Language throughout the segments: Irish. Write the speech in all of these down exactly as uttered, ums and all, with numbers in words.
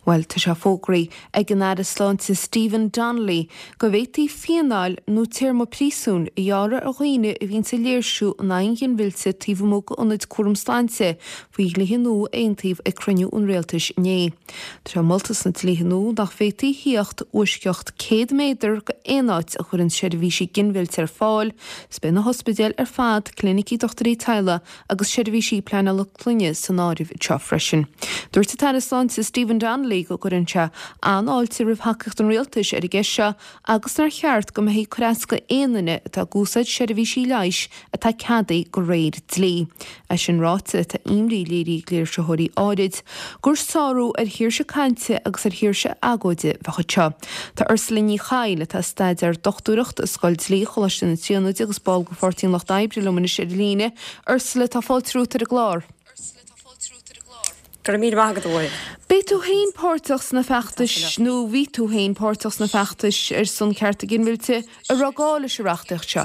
Well tá se fógraí ag gnáda sláinte Stephen Donnelly go bhhétaí fianáil nó tíorma prísún i dheara a dhaoine a bhíonn sa léirsú na aingin bhilse tíomh mó go ionad cuairm sláinte faoi gluthnú aontaobh ag cruinniú an réaltais inné. Tá se moltas na tlíthnú nach bhhétaí híocht uisceocht céad méadar go éáit a chuireann seirbhísí ginmhillte ar fáil, spe na hospidéal ar fad clinicí dochtarí teile agus seirbhísí pleanna le cluinne san áirimh teo freisin. Dúirt tá sláinte Stephen Donnelly go gurinse anáilte rih hacacht an réaltais ar i gceise agus nar cheart go hí chreasca éanaine atá gúsaid seirbhísí leiis atá ceadaí go réir tlí. A sin ráte tá imrí léirí léir se thuirí áid, gur sáú ar hiirse cainte agus ar hiirse agóide bhechate. Tá Ursula Ní Chaile tá staid ar dochtúireacht a scoil tlí choláiste na tíonúide agus ball go fortín lecht daibri le muna sé líne. Ursula tá fáil trútar a glár. Gur mí agad bhil. Bé tú haon pórtas na feachtais nó bhí tú haon pórtas na feachtais ar san cearta ginmhillte a ragála se reachtaach seo.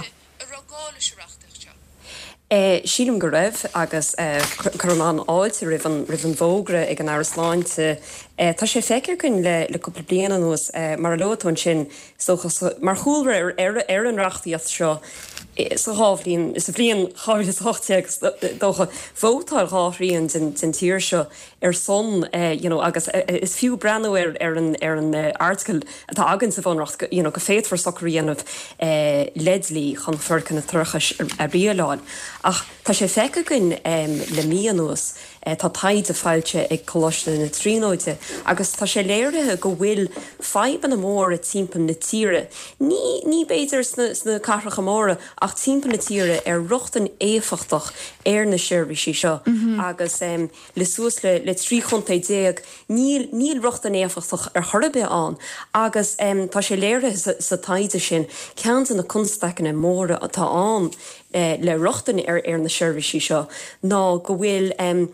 Sílim go raibh agus chumán áilte rihan rihan bhógra ag an áirasláinte. Tá sé féicear gon le le cúpla bliana nuas mar leotún sin mar chúlra ar an reachtaíocht seo sa hábhlíonn is a bblion cháir is hochtteag dócha bhótáil háthríonn den tíir seo ar son agus is fiú breanú ar ar an ar an article atá agan sa bhánracht go féad for socaríanamh ledlí chun furcan na turchas a bríaláin. Ach tá sé féice gon le míanúas tá taid a fáilte ag choláiste na tríóide, agus tá sé léirithe go bhfuil feban na mór a timppla na tíre. Ní ní béidir sna carracha móra ach timppla na tíre ar ruchtan éfachtach ar na seirbhísí seo, agus le suas le le trí chunta déag níl níl ruchtan éfachtach ar thurbe an, agus tá sé léirithe sa taide sin ceantan na constacin na móra atá an le ruchtan ar ar na seirbhísí seo ná go bhfuil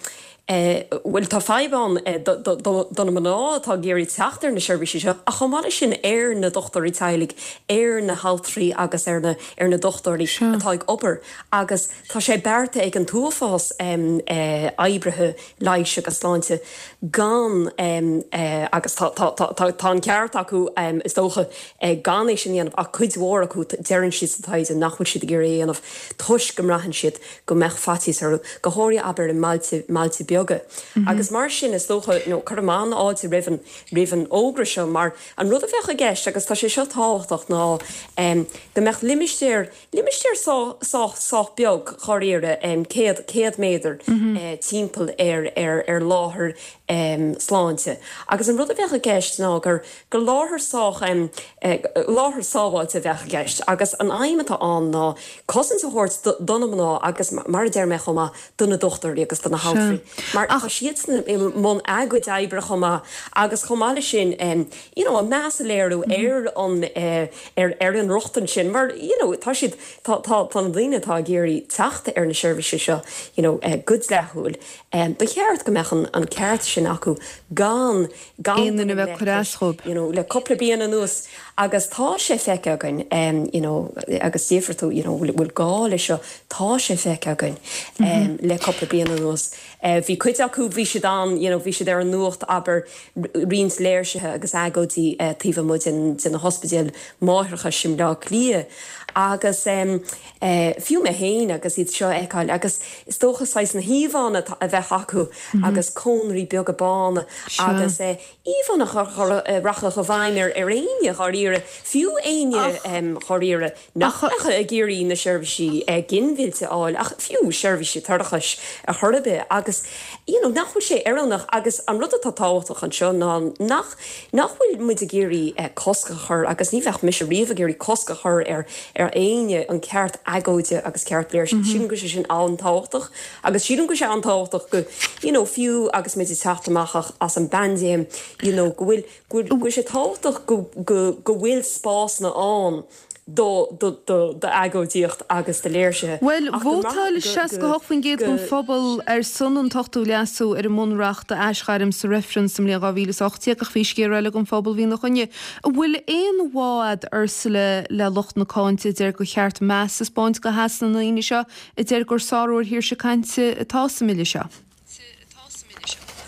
bhfuil tá feibán donna maná tá géirí teachtar na seirbhísí seo a chomáile sin ar na dochtarí teilig ar na haltrií agus ar na ar na dochtarí atá ag opair, agus tá sé bearta ag an túfás aibrethe leiis agus sláinte gan agus tá ceart acu is dócha ganéis sin dhéanamh a chuidhór acu dearann siad sa taide nachfuil siad gur éanamh tuis go mraithann siad go meach fatís ar go háirí aber in Máilte Máilte beaga. Agus mar sin is dócha chuán áid rihan rihan ógra seo mar an rud a bheith a gceist agus tá sé seo táhachtach ná go meach limisteir limisteir sá beag choíire céad céad méidir timppla ar ar ar láthair sláinte. Agus an rud a bheith a gceist ná gur go láthair sách láthair sábháilte bheith a gceist agus an aimimetá an ná cosan sa thuirt donna ná agus mar déir me chumá duna dochtarí agus duna háfrií. Mar a siad món agad aibre chumá agus chomáile sin an measa léirú ar an ar an rochtan sin mar tá siad tá daine tá géirí teachta ar na seirbhísí seo good lethúil. Ba cheart go mechan an ceart sin acu gan gan na bheith churáisthób le coppla bíana nuas agus tá sé feice agan agus dífartú bhfuil gáil seo tá sé feice agan le coppla bíana nuas. Bhí chuid acu bhí siad an bhí siad ar an nuacht aber rins léirsethe agus agótí taobh muid in na hospidéal máthracha sim lá clia. Agus fiú me héin agus iad seo eáil agus is dóchas sais na híomhána a bheith acu agus cónraí beag a bána agus íomhána racha go bhhainir ar aine choíire fiú aine choíire nachcha a géirí na seirbhísí ginmhillte áil ach fiú seirbhísí tarchas a thurbe agus nachfuil sé arannach agus an rud atá táhachtach an seo ná nach nachfuil muid a géirí cosca chur agus ní bheith mis a riomh géirí cosca chur ar ar aine an ceart agóide agus ceart léir sin go sin antáhachtach agus sílim go sé antáhachtach go fiú agus mé teachtamachach as an bandéim go bhfuil go sé táhachtach go bhfuil spás na an do de agódíocht agus de léirse. Well, bhótáil seas go hochfainn géad gon phobal ar son an tochtú leasú ar an mунreacht a eischairm sa reference sam le gáhílas ochtíach ach fís géir eile gon phobal hí nach chunne. Bhfuil éon bhád arsala le locht na cáinte déir go cheart meas is báint go heasna na aine seo i déir gur sáúir hir se cainte atá sa mille seo.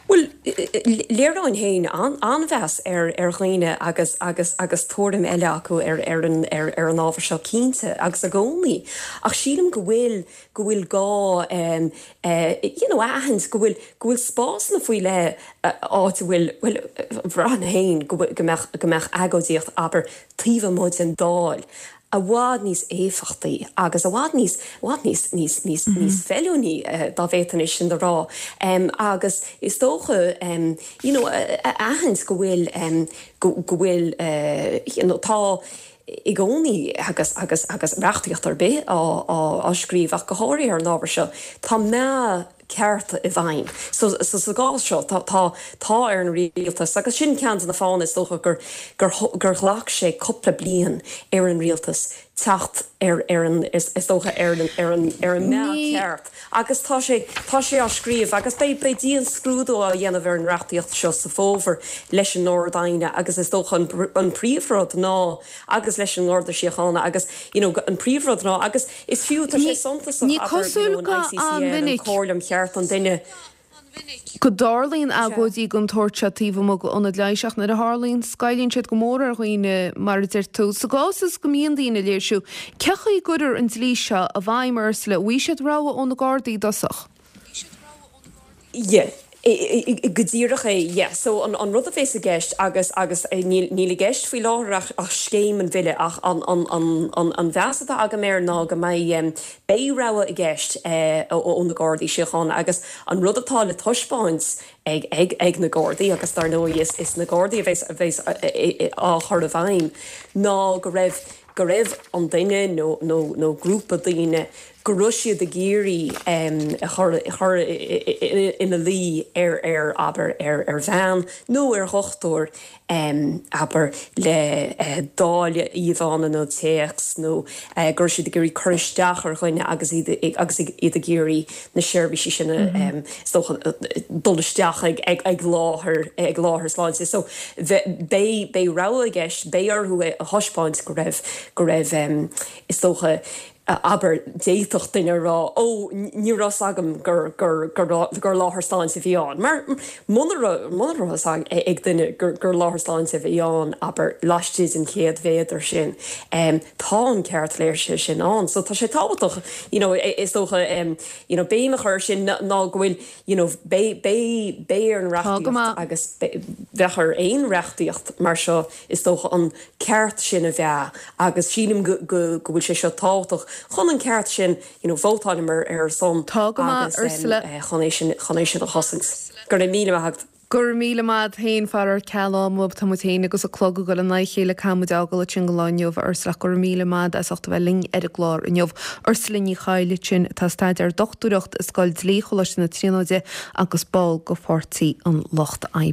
Well, léiráin héin anmheas ar ar ghoine agus agus agus tórim eile acu ar ar an ar ar an ábhar seo cínte agus a gcónaí. Ach sílim go bhfuil go bhfuil gá um, uh, you know, ahans go bhfuil go bhfuil spás na faoi le áit bhfuil bhfuil bhran héin go meach agódíocht aber tíomh móid an dáil. A bhád níos éfachtaí agus a bhád níos bhád níos níos níos níos feúní dá bhétain is sin de rá. Um, agus is tócha um, you know, ahans go bhfuil um, go bhfuil uh, you know, tá i gcónaí agus agus agus reachtaíocht ar bith á scríomh ach go háirí ar an ábhar seo. Tá me cearta i bhain. So so sa gá seo tá tá tá ar an rialtas agus sin cean na fáin is tócha gur gur gur ghlach sé coppla bliain ar an rialtas tacht ar ar an is is tócha ar an ar an ar an me ceart. Agus tá sé tá sé á scríomh agus bé bé díon scrúdó a dhéanamh ar an reachtaíocht seo sa fómhar leis an nódaine agus is tócha an príomhród ná agus leis an nóda síochána agus you know, an príomhród ná agus is fiú tá sé sontas ní cosúil go an minic cólam cheart an duine. Go dálíonn agóidí gon tuairte tíomh mo go ionad leiseach na a hálíonn scailíonn siad go mór ar chuoine mar idir tú. Sa gásas go míon daoine léirisiú, cecha í gudir an tlí seo a bhaimars le bhí siad ráha ón na Gardaí dosach? Yeah. Godíirech é, yeah. So an, an rud a fés a gceist agus agus níl gceist fao láthach ach scéim an bhile ach an, an, an, an, an bheasada aga mér ná go mé um, béráha a gceist ón na Gardaí síochána agus an rud atá le tuispáins ag, ag, ag na Gardaí agus dar nó is, is na Gardaí a bhés a bhés á chuir a bhaim ná go raibh go raibh an duine nó nó nó grúpa daoine go ruisiad de géirí um, ina lí ar ar aber ar ar bhean nó ar hochtúir um, aber le uh, dáile íomhána nó teachs nó uh, gur siad de géirí chuiristeach ar chuine agus iad a géirí na seirbhísí sinna um, dulaisteach ag ag ag láthair ag láthair sláinte. So bé bé ráha a gceist bé orthú a thoispáint go raibh go raibh um, is tócha aber déitocht duine rá ó nírás agam gur gur gur láthair sláinte bhíán. Mar muna ag duine gur láthair sláinte bhíán aber laistíid an chéad bhéidir sin um, tá an ceart léir se sin an. So tá sé tábhaach you know, is tócha um, you know, béime chuir sin ná gohfuil you know, bé bé bé ar an reachtaíocht agus bhechar éon reachtaíocht mar seo is tócha an ceart sin a bheith agus sílim go bhfuil sé seo tábhaach chun an ceart sin you know, bhótáilimar ar son agus Ursula chonéis sin a hosins. Gur míle hagt. Gur míle mad hain farar ceám mub tamtéine agus a clog go an naichéile camúd ágal sin goláinneomh Ursula gur míle mad as achta bheith ling ar a glár inneomh Ursulíní chaile sin tá staid ar dochtúireacht is gáil dlí cholas na tríóide agus ball go fortaí an locht